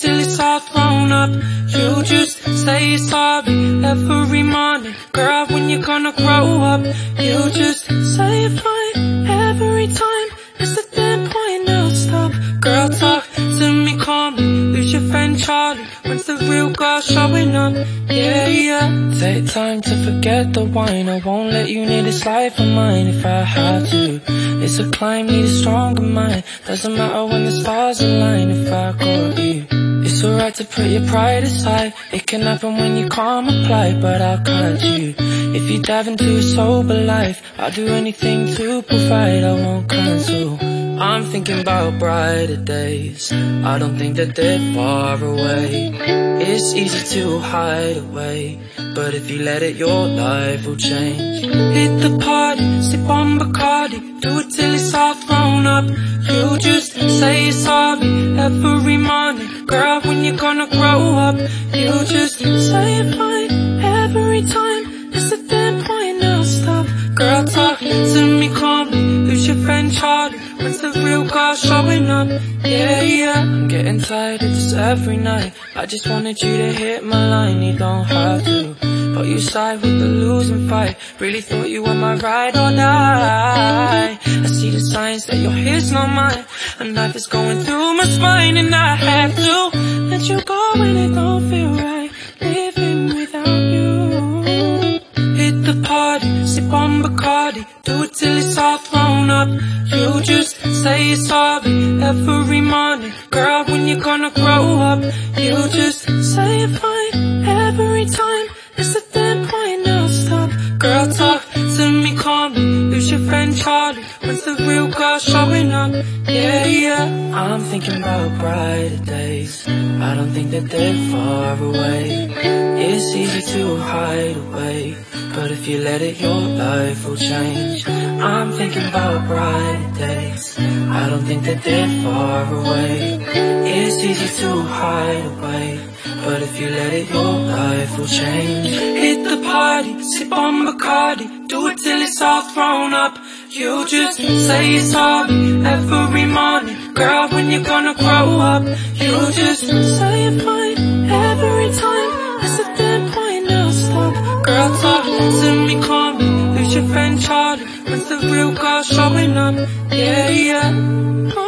till it's all thrown up. You just say you're sorry every morning. Girl, when you gonna grow up? You just say you're fine every time. It's the damn point, now stop. Girl, talk to me calmly. Who's your friend Charlie? When's the real girl showing up? Yeah, yeah. Take time to forget the wine. I won't let you near this life of mine if I have to. It's a climb, need a stronger mind. Doesn't matter when the stars align if I got you. It's alright to put your pride aside. It can happen when you can't reply, but I'll catch you. If you dive into a sober life, I'll do anything to provide, I won't cancel. I'm thinking about brighter days. I don't think that they're far away. It's easy to hide away, but if you let it, your life will change. Hit the party, sip on Bacardi, do it till it's all thrown up. You just say you're sorry every morning. Girl, when you gonna grow up? You just say you're fine every time. It's the damn point, now stop. Girl, talk to me calmly. Who's your friend Charlie? When's the real girl showing up? Yeah, yeah. I'm getting tired of this every night. I just wanted you to hit my line. You don't have to, but you side with the losing fight. Really thought you were my ride or die. I see the signs that you're his, not mine. A knife is going through my spine, and I have to let you go when it don't feel right. Living without you. Hit the party, sip on Bacardi, do it till it's all thrown up. You just say you're sorry every morning. Girl, when you gonna grow up? You just say you're fine every time. It's the damn point, now stop. Girl, talk to me calmly. Who's your friend Charlie? When's the real girl showing up? Yeah, yeah. I'm thinking about brighter days. I don't think that they're far away. It's easy to hide away, but if you let it, your life will change. I'm thinking about brighter days. I don't think that they're far away. It's easy to hide away, but if you let it, your life will change. Hit the party, sip on Bacardi, do it till it's all thrown up. You just say you're sorry every morning. Girl, when you gonna grow up? You just say you're fine every time. It's the damn point, now stop. Girl, talk to me calmly. Who's your friend Charlie? When's the real girl showing up? Yeah, yeah.